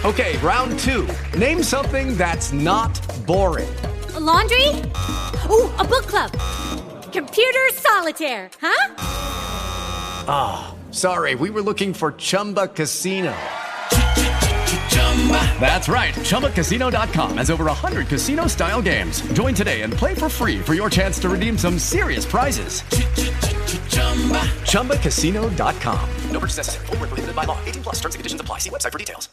Okay, round two. Name something that's not boring. A laundry? Ooh, a book club. Computer solitaire, huh? Ah, oh, sorry, we were looking for Chumba Casino. That's right, ChumbaCasino.com has over 100 casino-style games. Join today and play for free for your chance to redeem some serious prizes. ChumbaCasino.com. No purchase necessary. Void where prohibited by law. 18 plus. Terms and conditions apply. See website for details.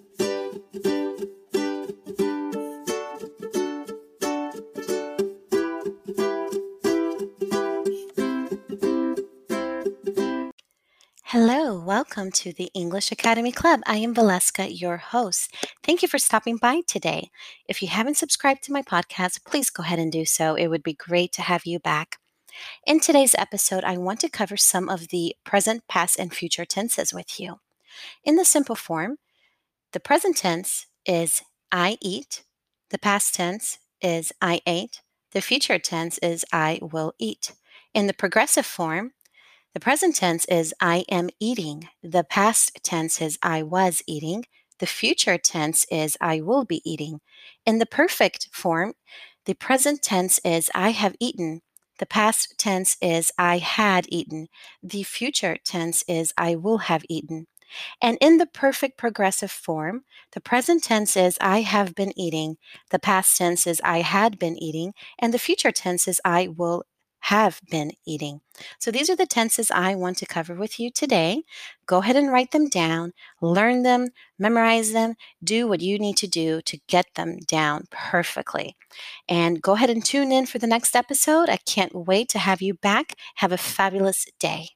Hello, welcome to the English Academy Club. I am Valeska, your host. Thank you for stopping by today. If you haven't subscribed to my podcast, please go ahead and do so. It would be great to have you back. In today's episode, I want to cover some of the present, past, and future tenses with you. In the simple form, the present tense is I eat. The past tense is I ate. The future tense is I will eat. In the progressive form, the present tense is I am eating. The past tense is I was eating. The future tense is I will be eating. In the perfect form, the present tense is I have eaten. The past tense is I had eaten. The future tense is I will have eaten. And in the perfect progressive form, the present tense is I have been eating. The past tense is I had been eating. And the future tense is I will have been eating. So these are the tenses I want to cover with you today. Go ahead and write them down, learn them, memorize them, do what you need to do to get them down perfectly. And go ahead and tune in for the next episode. I can't wait to have you back. Have a fabulous day.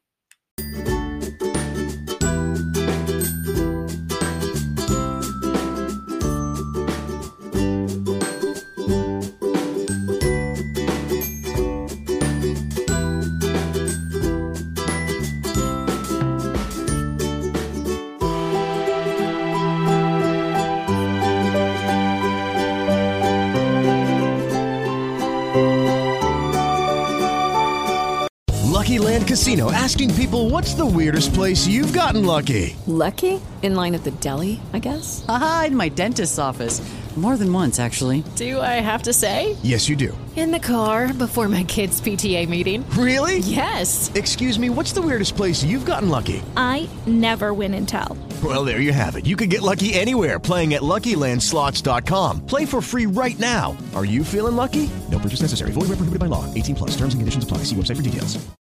Lucky Land Casino, asking people, what's the weirdest place you've gotten lucky? Lucky? In line at the deli, I guess? Aha, in my dentist's office. More than once, actually. Do I have to say? Yes, you do. In the car before my kids' PTA meeting. Really? Yes. Excuse me, what's the weirdest place you've gotten lucky? I never win and tell. Well, there you have it. You can get lucky anywhere, playing at LuckyLandSlots.com. Play for free right now. Are you feeling lucky? No purchase necessary. Void where prohibited by law. 18 plus. Terms and conditions apply. See website for details.